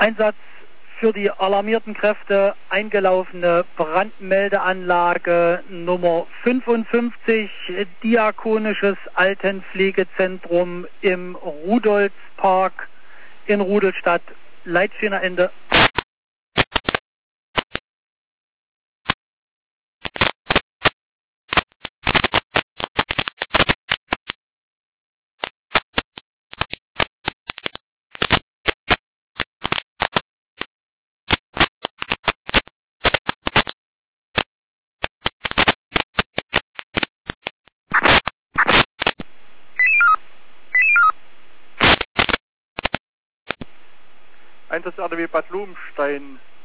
Einsatz für die alarmierten Kräfte eingelaufene Brandmeldeanlage Nummer 55, Diakonisches Altenpflegezentrum im Rudolfspark in Rudolstadt, Leitstehnerende. Einsatz RDW Bad Lobenstein,